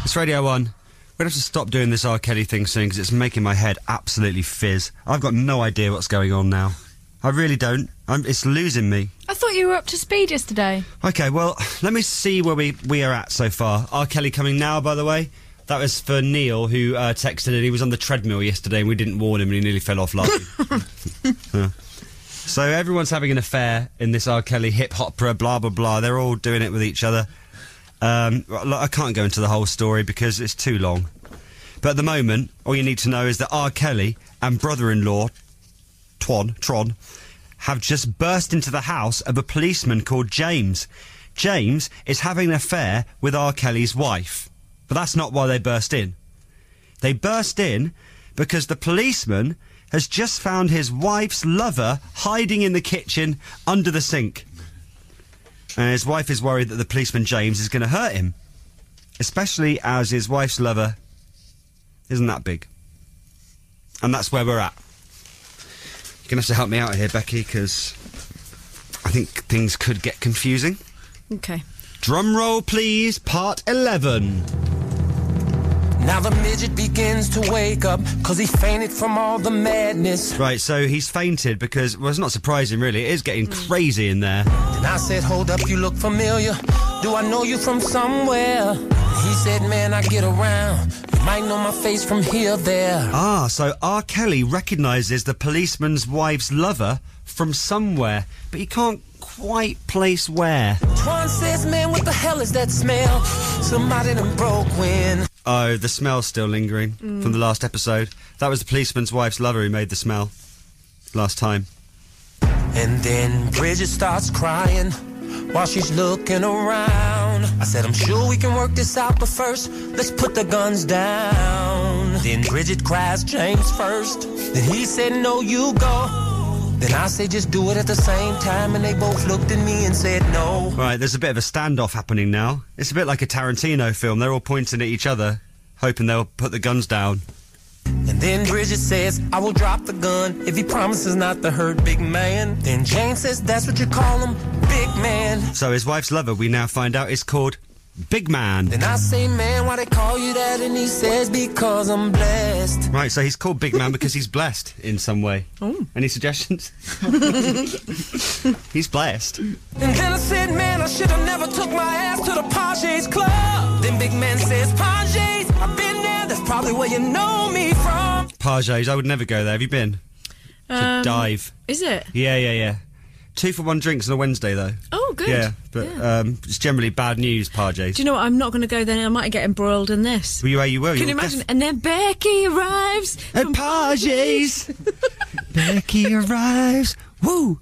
It's Radio 1. We're going to have to stop doing this R. Kelly thing soon because it's making my head absolutely fizz. I've got no idea what's going on now. I really don't. It's losing me. I thought you were up to speed yesterday. OK, well, let me see where we are at so far. R. Kelly coming now, by the way. That was for Neil, who texted in. He was on the treadmill yesterday and we didn't warn him and he nearly fell off laughing. So everyone's having an affair in this R. Kelly hip-hopera, blah, blah, blah. They're all doing it with each other. I can't go into the whole story because it's too long. But at the moment, all you need to know is that R. Kelly and brother-in-law, Tron, have just burst into the house of a policeman called James. James is having an affair with R. Kelly's wife. But that's not why they burst in. They burst in because the policeman has just found his wife's lover hiding in the kitchen under the sink. And his wife is worried that the policeman James is going to hurt him. Especially as his wife's lover isn't that big. And that's where we're at. You're going to have to help me out here, Becky, because I think things could get confusing. Okay. Drum roll, please, part 11. Now the midget begins to wake up, 'cause he fainted from all the madness. Right, so he's fainted because, well, it's not surprising, really. It is getting crazy in there. And I said, hold up, you look familiar. Do I know you from somewhere? He said, man, I get around. You might know my face from here, there. Ah, so R. Kelly recognises the policeman's wife's lover from somewhere, but he can't quite place where. Twan says, man, what the hell is that smell? Somebody done broke when. Oh, the smell's still lingering from the last episode. That was the policeman's wife's lover who made the smell last time. And then Bridget starts crying while she's looking around. I said, I'm sure we can work this out, but first, let's put the guns down. Then Bridget cries James first. Then he said, no, you go. Then I said, just do it at the same time, and they both looked at me and said no. Right, there's a bit of a standoff happening now. It's a bit like a Tarantino film. They're all pointing at each other, hoping they'll put the guns down. And then Bridget says, I will drop the gun if he promises not to hurt big man. Then James says, that's what you call him, big man. So his wife's lover, we now find out, is called Big Man. Then I say, man, why they call you that? And he says, because I'm blessed. Right, so he's called Big Man because he's blessed in some way. Oh. Any suggestions? He's blessed. And then I said, man, I should have never took my ass to the Pages Club. Then Big Man says, Pages, I've been there, that's probably where you know me from. Pages, I would never go there. Have you been? It's a dive. Is it? Yeah. 2-for-1 drinks on a Wednesday, though. Oh, good. Yeah, but it's generally bad news, Pages. Do you know what? I'm not going to go there. I might get embroiled in this. Well, you will. Can you imagine? And then Becky arrives. At Pages. Becky arrives. Woo!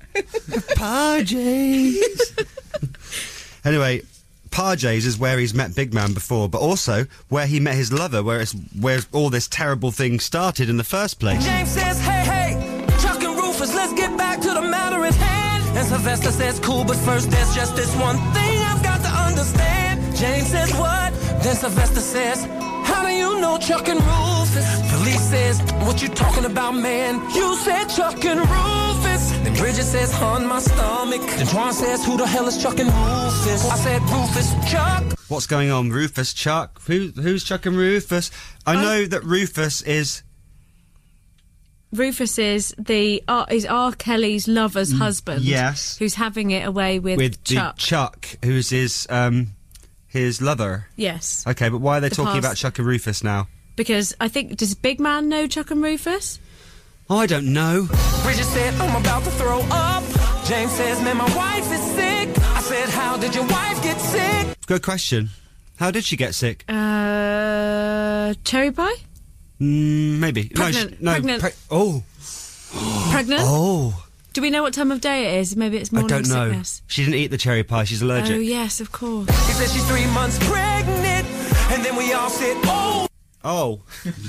Pages. Anyway, Pages is where he's met Big Man before, but also where he met his lover, where all this terrible thing started in the first place. James says, hey, Chuck and Rufus, let's get back to the matter at hand. And Sylvester says, cool, but first there's just this one thing I've got to understand. James says, what? Then Sylvester says, how do you know Chuck and Rufus? Police says, what you talking about, man? You said Chuck and Rufus. Then Bridget says, on my stomach. Then Twan says, who the hell is Chuck and Rufus? I said, Rufus, Chuck. What's going on? Rufus, Chuck? Who's Chuck and Rufus? I know that Rufus is... Rufus is R. Kelly's lover's husband. Yes. Who's having it away with Chuck. Chuck, who's his lover. Yes. Okay, but why are they talking about Chuck and Rufus now? Because I think, does Big Man know Chuck and Rufus? Oh, I don't know. Bridget said, I'm about to throw up. James says, man, my wife is sick. I said, how did your wife get sick? Good question. How did she get sick? Cherry pie? Maybe. Pregnant. Pregnant. Pregnant? Oh. Do we know what time of day it is? Maybe it's morning sickness. I don't know. Sickness. She didn't eat the cherry pie. She's allergic. Oh, yes, of course. He said she's 3 months pregnant. And then we all said, oh. Oh.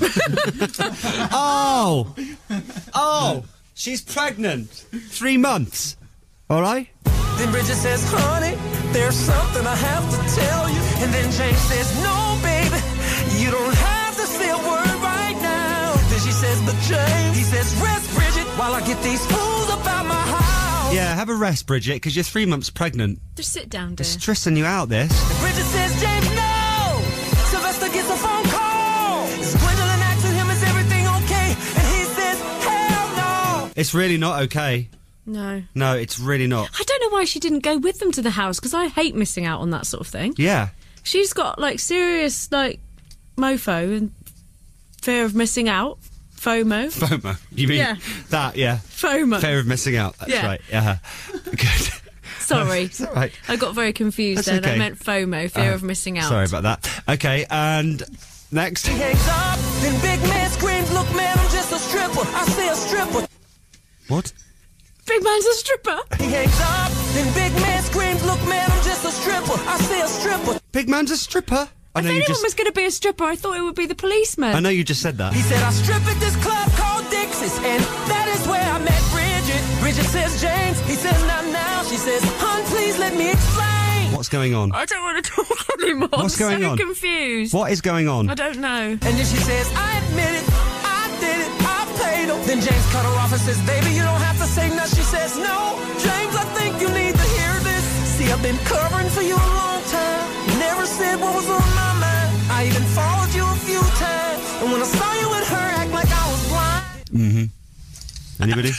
Oh. She's pregnant. 3 months. All right? Then Bridget says, honey, there's something I have to tell you. And then James says, no, baby, you don't have to say a word right now. Then she says, but James, he says, rest, Bridget, while I get these fools up out my house. Yeah, have a rest, Bridget, because you're 3 months pregnant. Just sit down, dear. It's stressing you out, this. Bridget says, James, no. Sylvester gets a It's really not okay. No. No, it's really not. I don't know why she didn't go with them to the house, because I hate missing out on that sort of thing. Yeah. She's got, like, serious, like, mofo and fear of missing out. FOMO. FOMO. You mean that, yeah. FOMO. Fear of missing out. That's right. Good. Sorry. It's all right. I got very confused That's then. okay. I meant FOMO, fear of missing out. Sorry about that. Okay, and next. He hangs up, then big man screams, look man, I'm just a stripper. I say a stripper. What? Big man's a stripper. He hangs up, then big man screams, look man, I'm just a stripper. I say a stripper. Big man's a stripper? If anyone was going to be a stripper, I thought it would be the policeman. I know you just said that. He said, I strip at this club called Dixie's, and that is where I met Bridget. Bridget says, James. He says, not now. She says, hon, please let me explain. What's going on? I don't want to talk anymore. What's going on? I'm so confused. What is going on? I don't know. And then she says, I admit it, I did it, I paid him. Then James cut her off and says, baby, you don't have to say nothing. She says, no, James, I think you need to hear this. See, I've been covering for you a long time. Never said what was on my mind. I even followed you a few times. And when I saw you with her, act like I was blind. Anybody?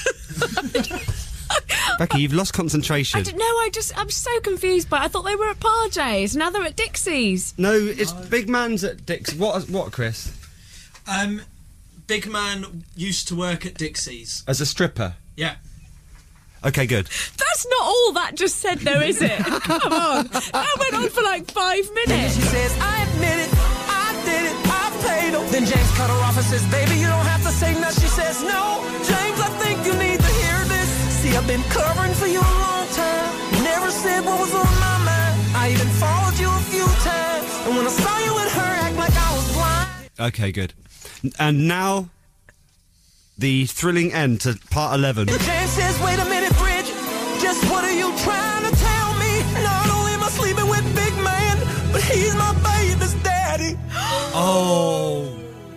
Becky, you've lost concentration. I'm so confused by it. I thought they were at Parjay's. Now they're at Dixie's. No, it's Big Man's at Dix. What, Chris? Big Man used to work at Dixie's. As a stripper? Yeah. Okay, good. That's not all that just said, though, is it? Come on. That went on for like 5 minutes. She says, I admit it, I did it, I paid him. Then James cut her off and says, baby, you don't have to say nothing. She says, no, James, I think you need to hear this. See, I've been covering for you a long time. Never said what was on my mind. I even followed you a few times. And when I saw you with her, act like I was blind. Okay, good. And now, the thrilling end to part 11. James says, wait a minute, Bridget. Just what are you trying to tell me? Not only am I sleeping with Big Man, but he's my baby's daddy. Oh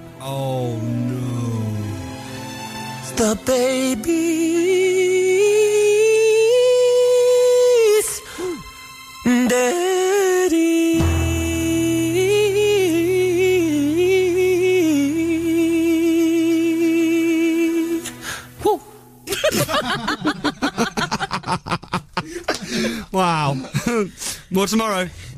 no. It's the baby's daddy. Woo. Wow. More tomorrow.